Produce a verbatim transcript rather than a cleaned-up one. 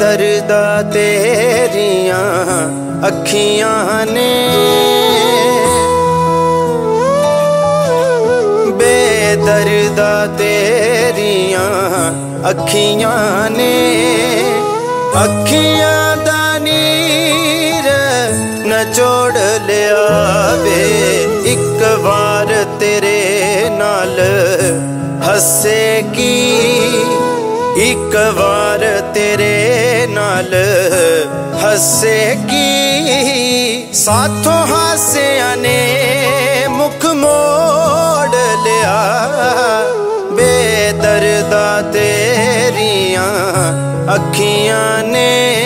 बेदर्दा तेरियां अखियां ने, बेदर्दा तेरियां अखियां ने। अखियां दा नीर नचोड़ लिया वे, एक बार तेरे नाल हसेगी, एक बार तेरे नाल हसेगी। साथों हासियां ने मुख मोड़ लिया, बेदर्दा तेरियां अखियां ने।